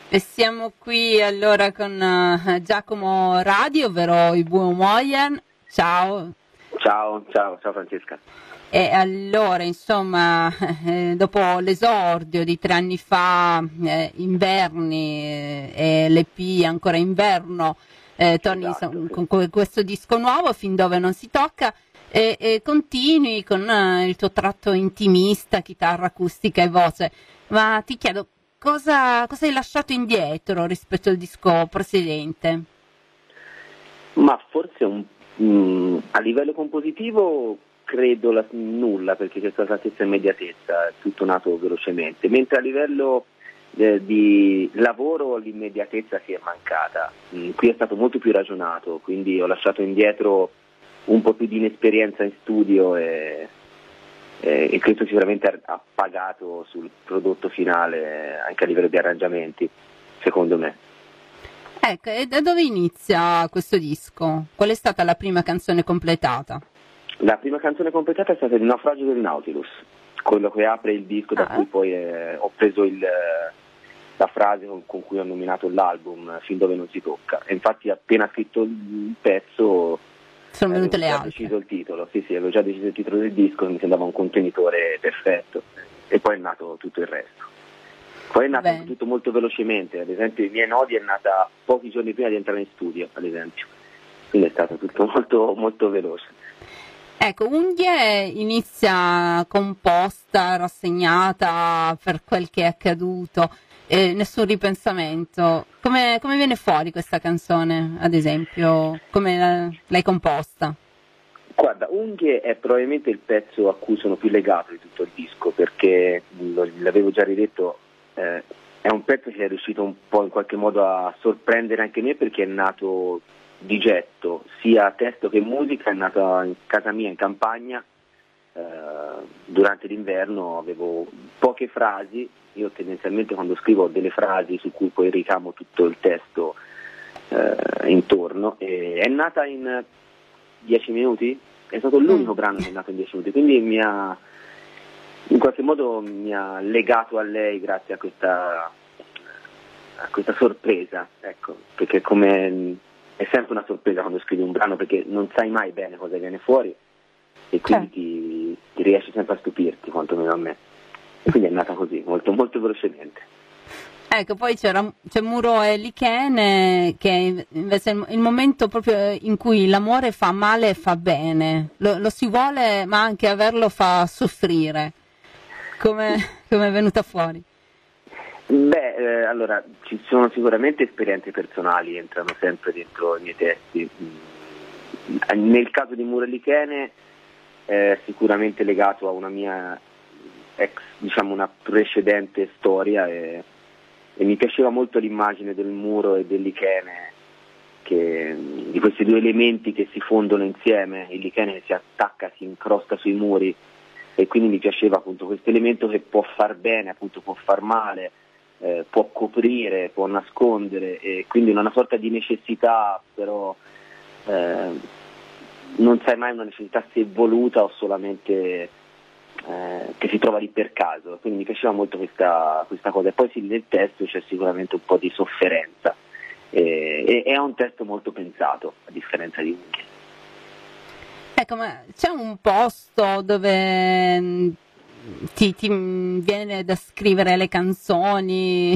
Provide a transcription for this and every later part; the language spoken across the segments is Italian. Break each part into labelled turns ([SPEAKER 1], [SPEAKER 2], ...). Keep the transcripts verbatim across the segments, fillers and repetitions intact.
[SPEAKER 1] E siamo qui allora con uh, Giacomo Radi, ovvero i Buomoyen. Ciao.
[SPEAKER 2] Ciao, ciao, ciao Francesca.
[SPEAKER 1] E allora, insomma, eh, dopo l'esordio di tre anni fa, eh, inverni eh, e l'E P ancora inverno, eh, torni
[SPEAKER 2] Esatto, sì.
[SPEAKER 1] con, con questo disco nuovo, Fin dove non si tocca, e, e continui con eh, il tuo tratto intimista, chitarra acustica e voce. Ma ti chiedo, cosa, cosa hai lasciato indietro rispetto al disco precedente?
[SPEAKER 2] Ma forse un, mh, a livello compositivo credo la, nulla, perché c'è stata la stessa immediatezza, è tutto nato velocemente, mentre a livello eh, di lavoro l'immediatezza si è mancata. Mh, qui è stato molto più ragionato, quindi ho lasciato indietro un po' più di inesperienza in studio e, e, e questo sicuramente ha, ha pagato sul prodotto finale anche a livello di arrangiamenti, secondo me.
[SPEAKER 1] Ecco, e da dove inizia questo disco? Qual è stata la prima canzone completata?
[SPEAKER 2] La prima canzone completata è stata Il naufragio del Nautilus, quello che apre il disco, da
[SPEAKER 1] Ah,
[SPEAKER 2] cui poi eh, ho preso il, la frase con, con cui ho nominato l'album, Fin dove non si tocca. E infatti appena scritto il pezzo
[SPEAKER 1] sono venute
[SPEAKER 2] avevo
[SPEAKER 1] le
[SPEAKER 2] già
[SPEAKER 1] altre.
[SPEAKER 2] deciso il titolo, sì sì, avevo già deciso il titolo del disco e mi sembrava un contenitore perfetto. E poi è nato tutto il resto. Poi è nato
[SPEAKER 1] Bene.
[SPEAKER 2] tutto molto velocemente, ad esempio i miei nodi è nata pochi giorni prima di entrare in studio, ad esempio. Quindi è stato tutto molto molto veloce.
[SPEAKER 1] Ecco, Unghie inizia composta, rassegnata per quel che è accaduto, eh, nessun ripensamento. Come, come viene fuori questa canzone, ad esempio? Come la- l'hai composta?
[SPEAKER 2] Guarda, Unghie è probabilmente il pezzo a cui sono più legato di tutto il disco, perché lo- l'avevo già ridetto, eh, è un pezzo che è riuscito un po' in qualche modo a sorprendere anche me, perché è nato di getto, sia testo che musica, è nata in casa mia in campagna, eh, durante l'inverno avevo poche frasi, io tendenzialmente quando scrivo ho delle frasi su cui poi ricamo tutto il testo eh, intorno, e è nata in dieci minuti, è stato l'unico
[SPEAKER 1] Mm.
[SPEAKER 2] brano che è nato in dieci minuti, quindi mi ha, in qualche modo mi ha legato a lei grazie a questa, a questa sorpresa, ecco, perché come è sempre una sorpresa quando scrivi un brano, perché non sai mai bene cosa viene fuori e quindi ti, ti riesci sempre a stupirti, quantomeno a me. E quindi è nata così, molto molto velocemente.
[SPEAKER 1] Ecco, poi c'era, c'è Muro e Lichene, che invece è il, il momento proprio in cui l'amore fa male e fa bene. Lo, lo si vuole, ma anche averlo fa soffrire. Come, come è venuta fuori?
[SPEAKER 2] Beh, eh, allora, ci sono sicuramente esperienze personali, entrano sempre dentro i miei testi. Mm. Nel caso di Muro e Lichene è sicuramente legato a una mia ex, diciamo una precedente storia, e, e mi piaceva molto l'immagine del muro e del lichene, che, di questi due elementi che si fondono insieme, il lichene si attacca, si incrosta sui muri, e quindi mi piaceva appunto questo elemento che può far bene, appunto può far male, eh, può coprire, può nascondere, e quindi una sorta di necessità, però eh, non sai mai una necessità se voluta o solamente eh, che si trova lì per caso, quindi mi piaceva molto questa, questa cosa. E poi sì, nel testo c'è sicuramente un po' di sofferenza, e, e è un testo molto pensato, a differenza di Unghie.
[SPEAKER 1] Ecco, ma c'è un posto dove mh, ti, ti viene da scrivere le canzoni?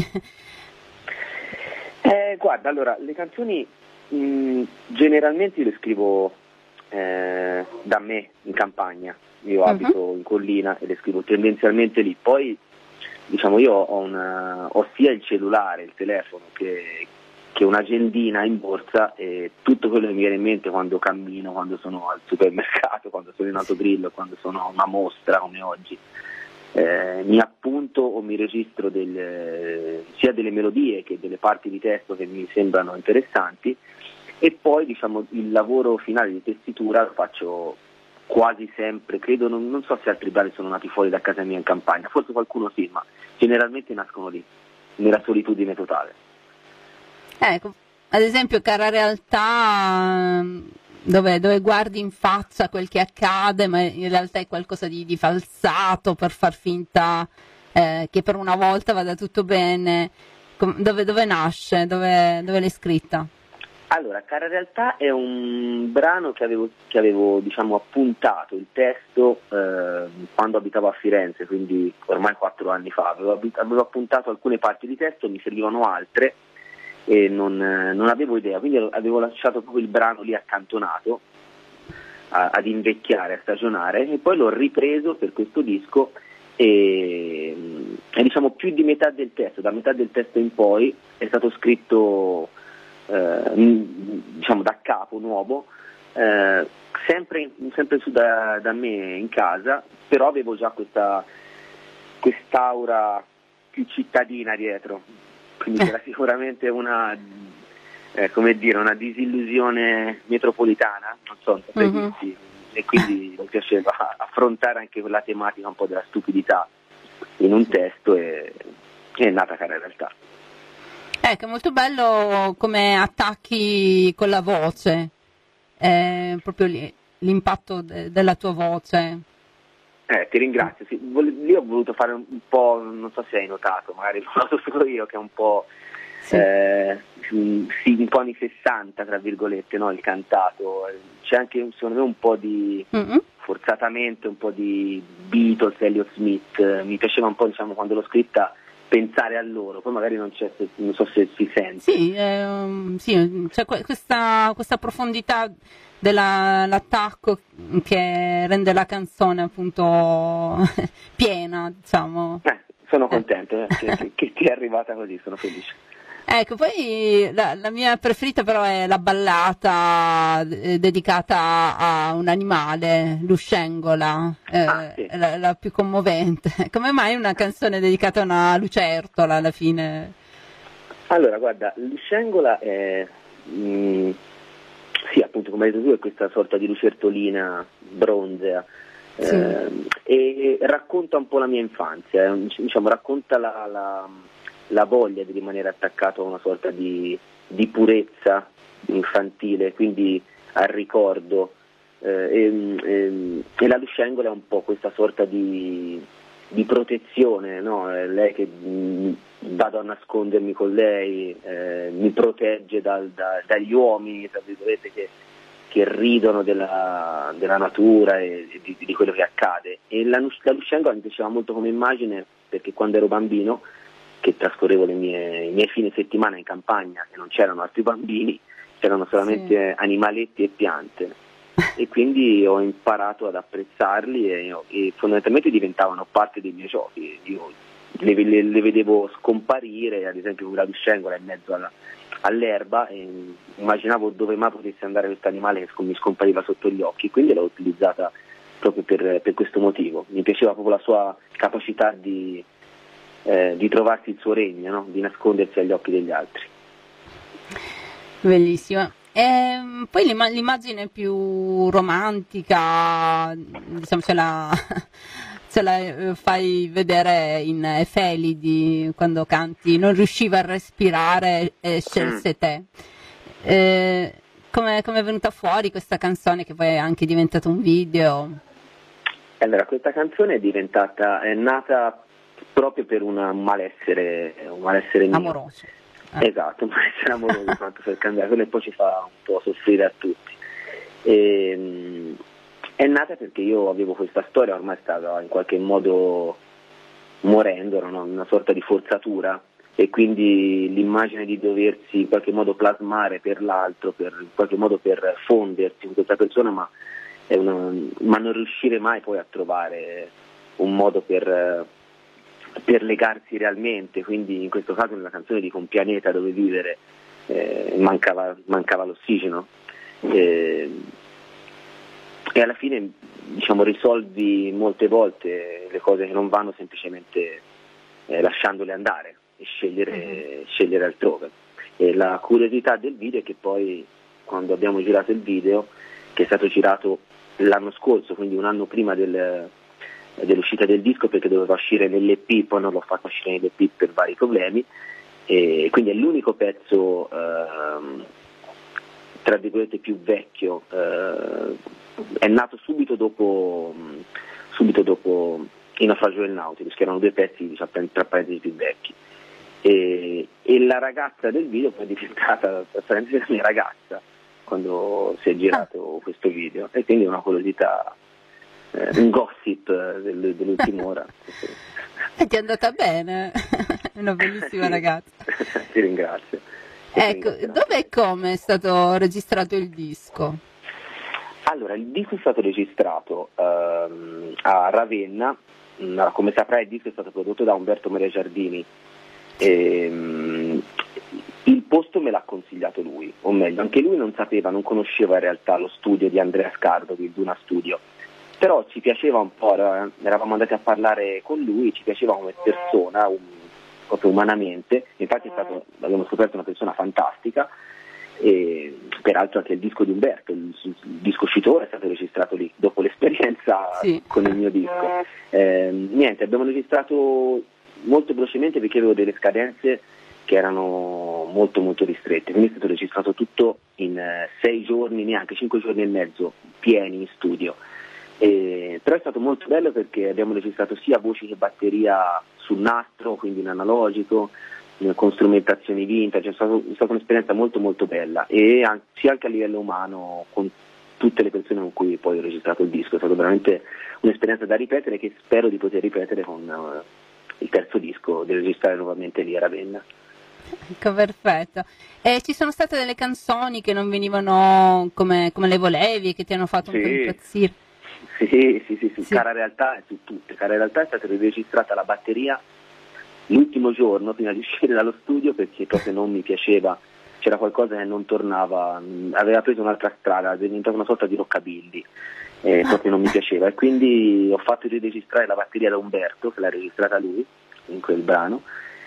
[SPEAKER 2] Eh, guarda, allora, le canzoni mh, generalmente le scrivo eh, da me in campagna, io abito
[SPEAKER 1] Uh-huh.
[SPEAKER 2] in collina e le scrivo tendenzialmente lì. Poi diciamo io ho, una, ho sia il cellulare, il telefono, che, che un'agendina in borsa, e tutto quello che mi viene in mente quando cammino, quando sono al supermercato, quando sono in autogrill, quando sono a una mostra come oggi. Eh, mi appunto o mi registro del, sia delle melodie che delle parti di testo che mi sembrano interessanti, e poi diciamo il lavoro finale di tessitura lo faccio quasi sempre, credo, non, non so se altri brani sono nati fuori da casa mia in campagna, forse qualcuno sì, ma generalmente nascono lì, nella solitudine totale.
[SPEAKER 1] Ecco, ad esempio, Cara Realtà, dove, dove guardi in faccia quel che accade, ma in realtà è qualcosa di, di falsato per far finta eh, che per una volta vada tutto bene. dove, dove nasce, dove, dove l'hai scritta?
[SPEAKER 2] Allora, Cara Realtà è un brano che avevo, che avevo diciamo, appuntato il testo eh, quando abitavo a Firenze, quindi ormai quattro anni fa. Avevo, avevo appuntato alcune parti di testo, mi servivano altre e non, non avevo idea, quindi avevo lasciato proprio il brano lì accantonato a, ad invecchiare, a stagionare, e poi l'ho ripreso per questo disco e, e diciamo più di metà del testo, da metà del testo in poi è stato scritto Eh, diciamo da capo, nuovo, eh, sempre, sempre su da, da me in casa, però avevo già questa quest'aura più cittadina dietro, quindi c'era sicuramente una eh, come dire, una disillusione metropolitana, non so, non saprei
[SPEAKER 1] Mm-hmm.
[SPEAKER 2] dirti, e quindi mi piaceva affrontare anche quella tematica un po' della stupidità in un testo e è nata Cara Realtà.
[SPEAKER 1] Ecco, è molto bello come attacchi con la voce, eh, proprio lì, l'impatto de- della tua voce.
[SPEAKER 2] Eh, ti ringrazio, sì. Lì ho voluto fare un po', non so se hai notato, magari l'ho notato solo io, che è un po',
[SPEAKER 1] Sì.
[SPEAKER 2] eh, sì, un po' anni sessanta, tra virgolette, no? Il cantato. C'è anche, secondo me, un po' di,
[SPEAKER 1] Mm-hmm.
[SPEAKER 2] forzatamente, un po' di Beatles, Elliott Smith. Mi piaceva un po', diciamo, quando l'ho scritta, pensare a loro, poi magari non c'è, non so se si sente.
[SPEAKER 1] Sì, ehm, sì, c'è que- questa, questa profondità dell'attacco che rende la canzone appunto piena, diciamo.
[SPEAKER 2] Eh, sono
[SPEAKER 1] Eh.
[SPEAKER 2] contento eh, che, che ti è arrivata così, sono felice.
[SPEAKER 1] Ecco, poi la, la mia preferita però è la ballata eh, dedicata a un animale, Luscengola, eh,
[SPEAKER 2] Ah, sì.
[SPEAKER 1] è la, la più commovente. Come mai una canzone dedicata a una lucertola alla fine?
[SPEAKER 2] Allora, guarda, Luscengola è, mh, sì, appunto, come hai detto tu, è questa sorta di lucertolina bronzea,
[SPEAKER 1] Sì.
[SPEAKER 2] eh, e racconta un po' la mia infanzia, eh, diciamo, racconta la, la, la voglia di rimanere attaccato a una sorta di, di purezza infantile, quindi al ricordo, eh, e, e, e la Luscengola è un po' questa sorta di, di protezione, no? È lei che mh, vado a nascondermi con lei, eh, mi protegge dal, da, dagli uomini, tra virgolette, che, che ridono della, della natura e di, di quello che accade. E la, la Luscengola mi piaceva molto come immagine, perché quando ero bambino, che trascorrevo le mie, i miei fine settimana in campagna e non c'erano altri bambini, c'erano solamente sì. animaletti e piante, e quindi ho imparato ad apprezzarli e, e fondamentalmente diventavano parte dei miei giochi. Io le, le, le vedevo scomparire, ad esempio con la Luscengola in mezzo alla, all'erba, e immaginavo dove mai potesse andare questo animale che mi scompariva sotto gli occhi, quindi l'ho utilizzata proprio per, per questo motivo. Mi piaceva proprio la sua capacità di, eh, di trovarsi il suo regno, no? Di nascondersi agli occhi degli altri.
[SPEAKER 1] Bellissima. E poi l'ima- l'immagine più romantica, diciamo, ce la, ce la fai vedere in Efelidi quando canti Non riusciva a respirare e scelse te. Eh, come è venuta fuori questa canzone che poi è anche diventata un video?
[SPEAKER 2] Allora, questa canzone è diventata, è nata proprio per una, un malessere, un malessere mio.
[SPEAKER 1] Amoroso.
[SPEAKER 2] Eh. Esatto, ma essere amoroso quanto per cambiare, quello poi ci fa un po' soffrire a tutti. E, mh, è nata perché io avevo questa storia, ormai stava in qualche modo morendo, era una, una sorta di forzatura, e quindi l'immagine di doversi in qualche modo plasmare per l'altro, per, in qualche modo per fondersi in questa persona, ma, è una, ma non riuscire mai poi a trovare un modo per... per legarsi realmente, quindi in questo caso nella canzone dico un pianeta dove vivere, eh, mancava, mancava l'ossigeno, eh, e alla fine, diciamo, risolvi molte volte le cose che non vanno semplicemente eh, lasciandole andare e scegliere, uh-huh. scegliere altrove. E la curiosità del video è che poi quando abbiamo girato il video, che è stato girato l'anno scorso, quindi un anno prima del dell'uscita del disco, perché doveva uscire nell'E P, poi non l'ho fatto uscire nell'E P per vari problemi, e quindi è l'unico pezzo ehm, tra virgolette più vecchio, eh, è nato subito dopo subito dopo Il naufragio del Nautilus, che erano due pezzi, diciamo, tra parentesi più vecchi, e, e la ragazza del video poi è diventata praticamente la mia ragazza quando si è girato ah. questo video, e quindi è una curiosità, eh, un gossip del, dell'ultima ora.
[SPEAKER 1] E ti è andata bene, è una bellissima
[SPEAKER 2] sì,
[SPEAKER 1] ragazza.
[SPEAKER 2] Ti ringrazio.
[SPEAKER 1] Ecco, dove e come è stato registrato il disco?
[SPEAKER 2] Allora, il disco è stato registrato ehm, a Ravenna, come saprai il disco è stato prodotto da Umberto Maria Giardini. E, il posto me l'ha consigliato lui, o meglio, anche lui non sapeva, non conosceva in realtà lo studio di Andrea Scardo, il Duna Studio, però ci piaceva un po', eravamo andati a parlare con lui, ci piaceva come persona, un, proprio umanamente, infatti è stato, abbiamo scoperto una persona fantastica, e peraltro anche il disco di Umberto, il, il disco uscitore è stato registrato lì, dopo l'esperienza sì. con il mio disco. Eh, niente, abbiamo registrato molto velocemente perché avevo delle scadenze che erano molto molto ristrette, quindi è stato registrato tutto in eh, sei giorni, neanche cinque giorni e mezzo pieni in studio, e, però è stato molto bello perché abbiamo registrato sia voci che batteria sul nastro, quindi in analogico, eh, con strumentazioni vintage, è, stato, è stata un'esperienza molto molto bella, e anche, sia anche a livello umano con tutte le persone con cui poi ho registrato il disco, è stata veramente un'esperienza da ripetere, che spero di poter ripetere con uh, il terzo disco, di registrare nuovamente lì a Ravenna.
[SPEAKER 1] Ecco, perfetto. E ci sono state delle canzoni che non venivano come, come le volevi, che ti hanno fatto
[SPEAKER 2] sì.
[SPEAKER 1] un po' impazzire?
[SPEAKER 2] Sì, sì, sì, sì,
[SPEAKER 1] sì.
[SPEAKER 2] Cara Realtà è su tutte. Cara Realtà è stata registrata la batteria l'ultimo giorno prima di uscire dallo studio, perché proprio non mi piaceva, c'era qualcosa che non tornava, aveva preso un'altra strada, è diventata una sorta di rockabilly, e proprio non mi piaceva, e quindi ho fatto riregistrare la batteria da Umberto, che l'ha registrata lui in quel brano.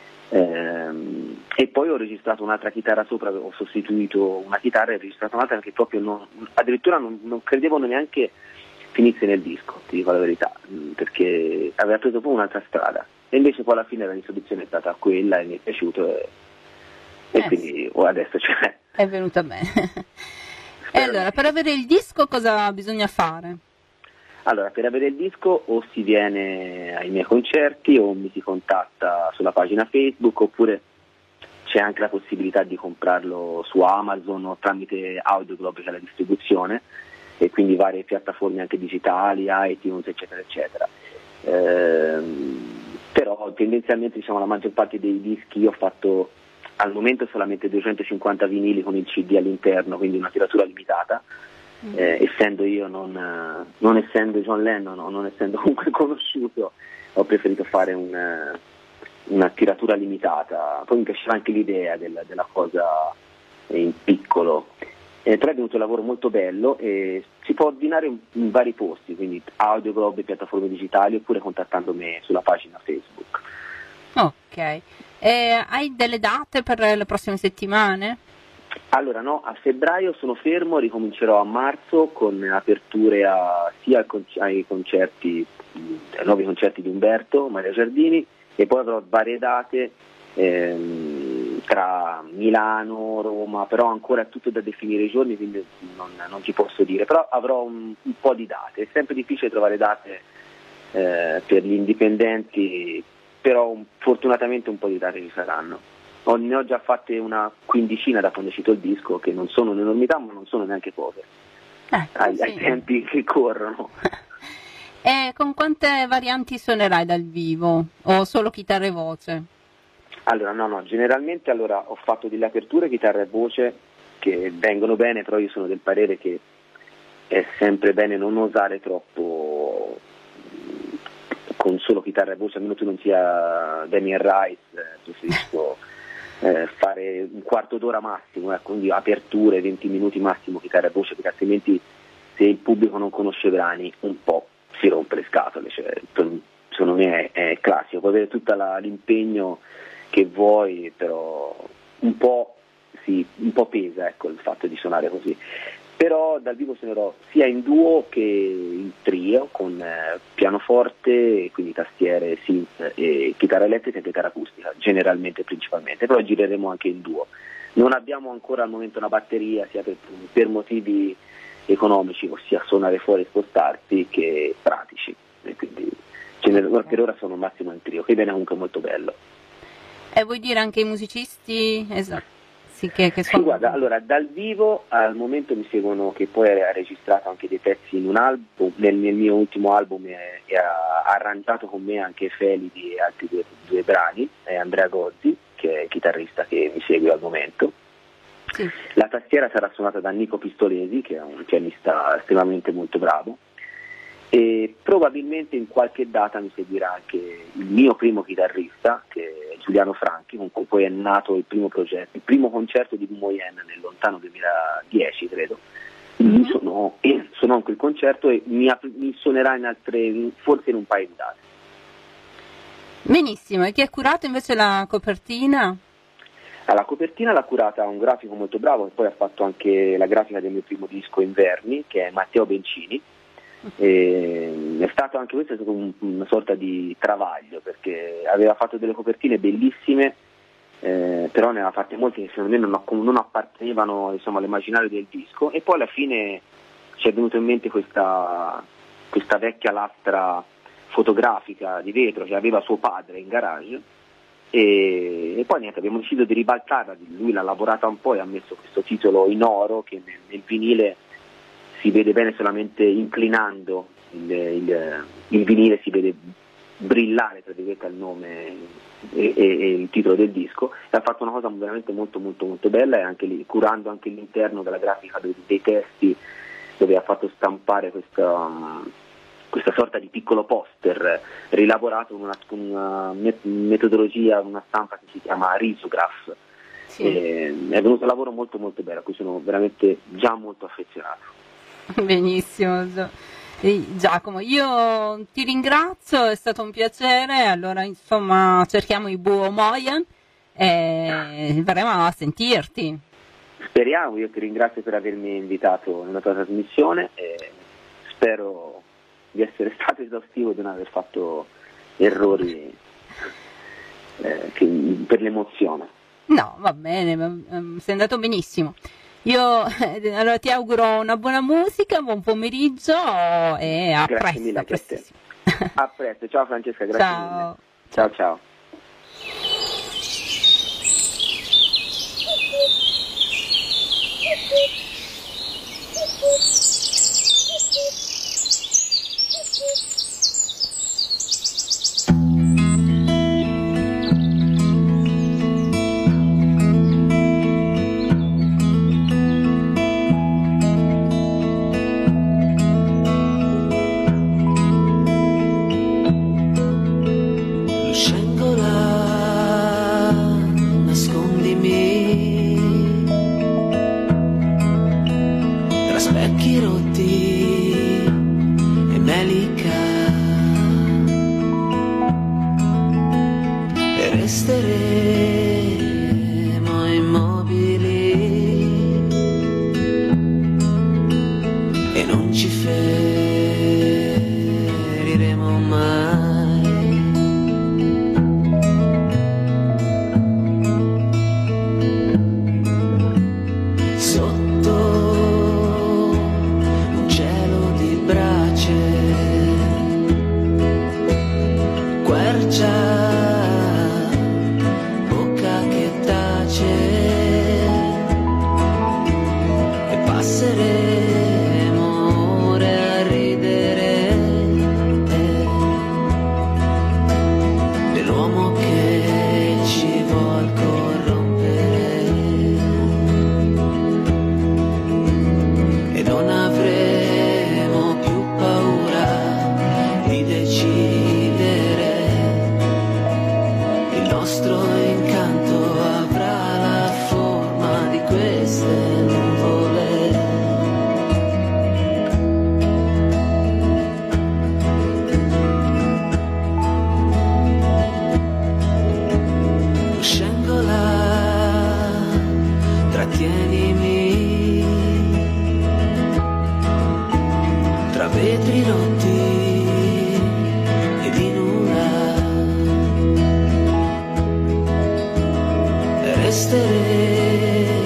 [SPEAKER 2] Ehm, e poi ho registrato un'altra chitarra sopra, ho sostituito una chitarra e ho registrato un'altra che proprio non, addirittura non, non credevo neanche finisse nel disco, ti dico la verità, perché aveva preso poi un'altra strada, e invece poi alla fine la risoluzione è stata quella e mi è piaciuto, e, e
[SPEAKER 1] eh
[SPEAKER 2] quindi
[SPEAKER 1] sì.
[SPEAKER 2] oh, adesso c'è.
[SPEAKER 1] È venuta bene. E allora, per avere il disco cosa bisogna fare?
[SPEAKER 2] Allora, per avere il disco o si viene ai miei concerti o mi si contatta sulla pagina Facebook, oppure c'è anche la possibilità di comprarlo su Amazon o tramite Audioglobe, che è la distribuzione, e quindi varie piattaforme anche digitali, iTunes, eccetera, eccetera. Ehm, però tendenzialmente, diciamo, la maggior parte dei dischi io ho fatto al momento solamente duecentocinquanta vinili con il C D all'interno, quindi una tiratura limitata. Eh, essendo io non, non essendo John Lennon, o non essendo comunque conosciuto, ho preferito fare un, una tiratura limitata. Poi mi piaceva anche l'idea del, della cosa in piccolo, eh, però è venuto un lavoro molto bello e si può ordinare in, in vari posti, quindi Audioglobe, piattaforme digitali, oppure contattando me sulla pagina Facebook.
[SPEAKER 1] Ok, e hai delle date per le prossime settimane?
[SPEAKER 2] Allora no, a febbraio sono fermo, ricomincerò a marzo con aperture a, sia al con, ai concerti, ai nuovi concerti di Umberto Maria Giardini, e poi avrò varie date ehm, tra Milano, Roma, però ancora è tutto da definire i giorni, quindi non, non ti posso dire, però avrò un, un po' di date, è sempre difficile trovare date eh, per gli indipendenti, però un, fortunatamente un po' di date ci saranno. Ho, ne ho già fatte una quindicina da quando è uscito il disco, che non sono un'enormità, ma non sono neanche poche,
[SPEAKER 1] eh,
[SPEAKER 2] ai,
[SPEAKER 1] sì.
[SPEAKER 2] ai tempi che corrono.
[SPEAKER 1] E con quante varianti suonerai dal vivo? O solo chitarra e voce?
[SPEAKER 2] Allora, no, no, generalmente allora, ho fatto delle aperture chitarra e voce che vengono bene, però io sono del parere che è sempre bene non osare troppo con solo chitarra e voce, almeno tu non sia Damien Rice, eh, preferisco eh, fare un quarto d'ora massimo, eh, quindi aperture, venti minuti massimo chitarra e voce, perché altrimenti se il pubblico non conosce i brani un po' si rompe le scatole, cioè, secondo me è, è classico, puoi avere tutto l'impegno che vuoi, però un po', sì, un po' pesa, ecco, il fatto di suonare così. Però dal vivo suonerò sia in duo che in trio, con eh, pianoforte, quindi tastiere, synth e chitarra elettrica e chitarra acustica, generalmente principalmente, però gireremo anche in duo. Non abbiamo ancora al momento una batteria, sia per, per motivi economici, ossia suonare fuori e spostarsi, che pratici, e quindi gener- per ora sono massimo in trio, che viene comunque molto bello.
[SPEAKER 1] E vuoi dire anche i musicisti? Esatto. Sì, che, che sono...
[SPEAKER 2] Sì, guarda, allora dal vivo al momento mi seguono, che poi ha registrato anche dei pezzi in un album, nel, nel mio ultimo album e, e ha arrangiato con me anche Feli di altri due, due brani, è Andrea Gozzi, che è il chitarrista che mi segue al momento.
[SPEAKER 1] Sì.
[SPEAKER 2] La tastiera sarà suonata da Nico Pistolesi, che è un pianista estremamente molto bravo, e probabilmente in qualche data mi seguirà anche il mio primo chitarrista, che è Giuliano Franchi, con cui poi è nato il primo progetto, il primo concerto di Dumoyen nel lontano duemiladieci, credo. Mm-hmm. Sono, sono anche il concerto e mi, mi suonerà in altre, forse in un paio di date.
[SPEAKER 1] Benissimo, e chi ha curato invece la copertina?
[SPEAKER 2] La copertina l'ha curata un grafico molto bravo, che poi ha fatto anche la grafica del mio primo disco Inverni, che è Matteo Bencini. E è stato anche questo è stato un, una sorta di travaglio, perché aveva fatto delle copertine bellissime, eh, però ne aveva fatte molte che secondo me non, non appartenevano, insomma, all'immaginario del disco, e poi alla fine ci è venuto in mente questa, questa vecchia lastra fotografica di vetro che aveva suo padre in garage, e, e poi niente, abbiamo deciso di ribaltarla, lui l'ha lavorata un po' e ha messo questo titolo in oro che nel, nel vinile si vede bene solamente inclinando il, il, il vinile, si vede brillare, tra virgolette, il nome e, e, e il titolo del disco, e ha fatto una cosa veramente molto molto molto bella, e anche lì, curando anche l'interno della grafica dei, dei testi, dove ha fatto stampare questa, um, questa sorta di piccolo poster rilavorato con una, con una met- metodologia, una stampa che si chiama risograph. Sì. E, è venuto un lavoro molto molto bello, a cui sono veramente già molto affezionato.
[SPEAKER 1] Benissimo Giacomo, io ti ringrazio, è stato un piacere. Allora insomma cerchiamo i Buo Moyen e verremo a sentirti.
[SPEAKER 2] Speriamo, io ti ringrazio per avermi invitato nella tua trasmissione e spero di essere stato esaustivo, di non aver fatto errori eh, che, per l'emozione.
[SPEAKER 1] No, va bene, sei andato benissimo. Io allora ti auguro una buona musica, buon pomeriggio e a
[SPEAKER 2] grazie
[SPEAKER 1] presto.
[SPEAKER 2] Mille,
[SPEAKER 1] a,
[SPEAKER 2] a, a presto, ciao Francesca, grazie
[SPEAKER 1] ciao.
[SPEAKER 2] mille. Ciao ciao.
[SPEAKER 3] Resteremo immobili e non ci feriremo mai. Sotto un cielo di brace, quercia vetri rotti e di nulla resteremo